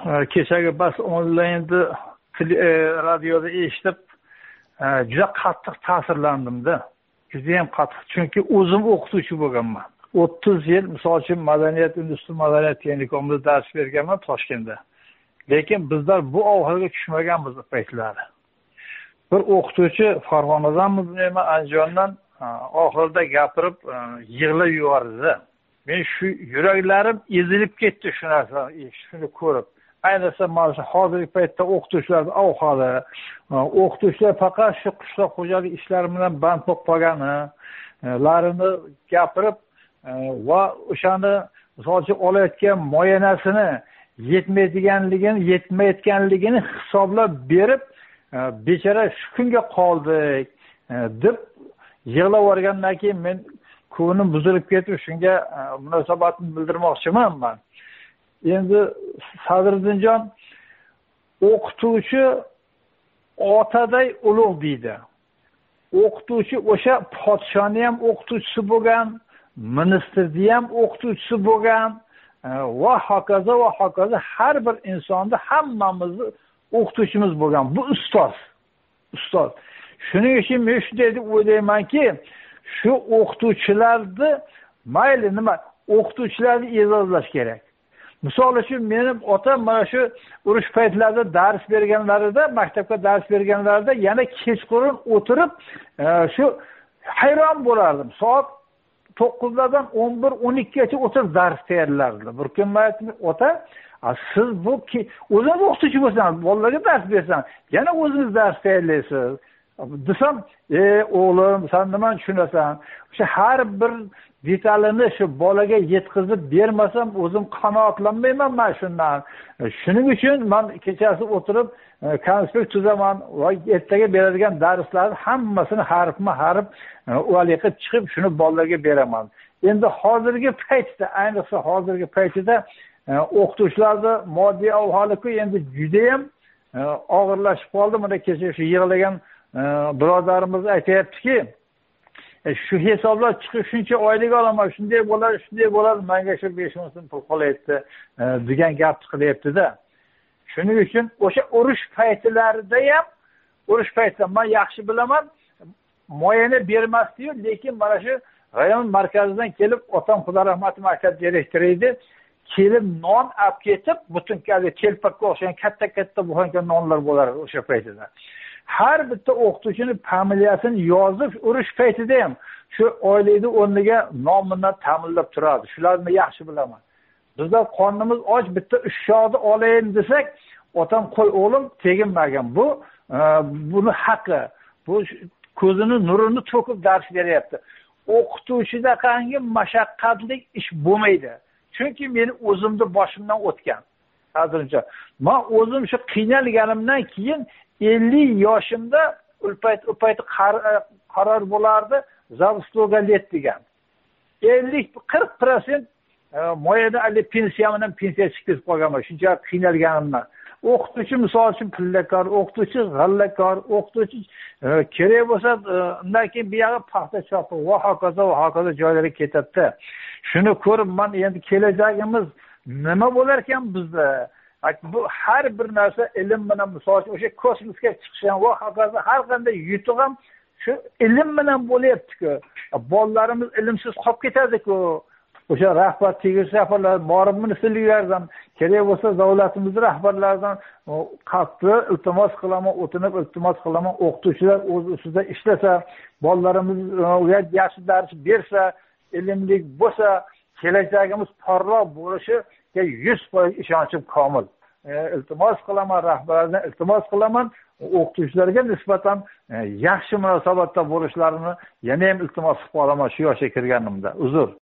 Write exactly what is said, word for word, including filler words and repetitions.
kechagi bas onlaynda radioda eshitib juda qattiq ta'sirlandimda. Juda ham qattiq. Chunki o'zim o'qituvchi bo'lganman. o'ttiz yil misol uchun madaniyat, industriya madaniyat texnikumida dars berganman Toshkentda. Lekin bizlar bu oxirga tushmaganmiz bu paytlari. Bir o'qituvchi Farg'onadanmi bilmayman, Andijondan oxirida gapirib yig'lab yubordi. Men shu yuraklarim ezilib ketdi shu narsani, shuni ko'rib. Ayniqsa mana shu hozirgi paytda o'qituvchilarning ahvoli, o'qituvchilar faqat shu qishloq xo'jalik ishlari bilan band bo'lib qolganlarini gapirib va o'shani misol uchun olayotgan moyanasini yetmaydiganligini, yetmayotganligini hisoblab berib, bechora shu kunga qoldik deb yig'lab o'rgandan keyin men ko'nglim buzilib ketib, shunga munosabatni bildirmoqchiman men. Endi Sadriddinjon o'qituvchi otaday ulug' deydi. O'qituvchi o'sha podshoni ham o'qituvchisi bo'lgan, ministrni ham o'qituvchisi bo'lgan va hokazo va hokazo har bir insonni hammamizni o'qituvchimiz bo'lgan. Bu ustoz. Ustoz. Shuning uchun men shunday deb o'ylaymanki, shu o'qituvchilarni mayli nima, o'qituvchilarni e'zozlash kerak. Misol uchun mening otam mana shu urush paytlarida dars berganlarida, maktabga dars berganlarida yana kechqurun o'tirib, shu hayron bo'lardim. Soat to'qqizlardan o'n bir o'n ikkigacha o'tirib dars tayyorlardi. Bir kun aytdim, ota, siz bu o'zingiz o'qituvchi bo'lsangiz, bolalarga dars bersangiz, yana o'zingiz dars tayyorlaysiz. Desam, ey o'g'lim, sen nima tushunasan? O'sha har bir detalini shu bolaga yetkazib bermasam, o'zim qanoatlanmayman men shundan. Shuning uchun men kechasi o'tirib konspekt tuzaman va ertaga beradigan darslarni hammasini harfma-harf o'aliqib chiqib, shuni bolalarga beraman. Endi hozirgi paytda, ayniqsa hozirgi paytda o'qituvchilarning moddiy ahvoli-ku endi juda ham og'irlashib qoldi. Mana kecha shu yig'lagan birodarimiz aytayaptiki, shu hisoblar chiqib shuncha oylik olaman, shunday bo'ladi, shunday bo'ladi, menga shu besh ming so'm pul qolyapti degan gapni qilyapti-da. Shuning uchun o'sha urush paytlarida ham, urush paytida men yaxshi bilaman, moyana bermasdi-yu, lekin mana shu rayon markazidan kelib, otam Xudo rahmat maktab direktori edi, kelib non olib ketib, butun telpakka o'xshagan katta-katta bo'lgan nonlar bo'lar o'sha paytida. Har bitta o'qituvchining familiyasini yozib, urush paytida ham shu oylikni o'rniga nomini ta'minlab turadi. Shularni yaxshi bilaman. Bizlar qornimiz och, bitta uch shoxni olayin desak, otam qo'y o'g'lim teginmagan. Bu buni haqqi. Bu ko'zini nurini to'kib dars beryapti. O'qituvchida qangi mashaqqatli ish bo'lmaydi. Chunki meni o'zimni boshimdan o'tgan. Hozircha men o'zim shu qiynalganimdan keyin ellik yoshimda ulpayt ulpayt qaror bo'lardi, zavstoga let degan. ellik qirq foiz moyada ali pensiyamdan pensiya chiqib qolganman. Shuncha qiynalganimdan. O'qituvchi misol uchun pillakor, o'qituvchi g'allakor, o'qituvchi kerak bo'lsa, undan keyin bu yoqqa paxta chopi va hokazo va hokazo joylarga ketadi. Shuni ko'rib men endi kelajagimiz nima bo'lar ekan bizda? Bu har bir narsa ilm bilan, misol uchun o'sha kosmosga chiqishgan va hokazo har qanday yutuq ham shu ilm bilan bo'lyapti-ku. Bolalarimiz ilmsiz qolib ketadi-ku. O'sha rahbar tegishli rahbarlar, borib ministrliklardan, kerak bo'lsa davlatimiz rahbarlaridan qattiq iltimos qilaman, o'tinib iltimos qilaman, o'qituvchilar o'z ustida ishlasa, bolalarimiz yaxshi dars bersa, ilmlik bo'lsa, kelajagimiz porloq bo'lishiga yuz foiz ishonchim komil. Iltimos qilaman rahbarlardan, iltimos qilaman o'qituvchilarga nisbatan yaxshi munosabatda bo'lishlarini yana ham iltimos qilib qolaman shu yoshga kirganimda. Uzr.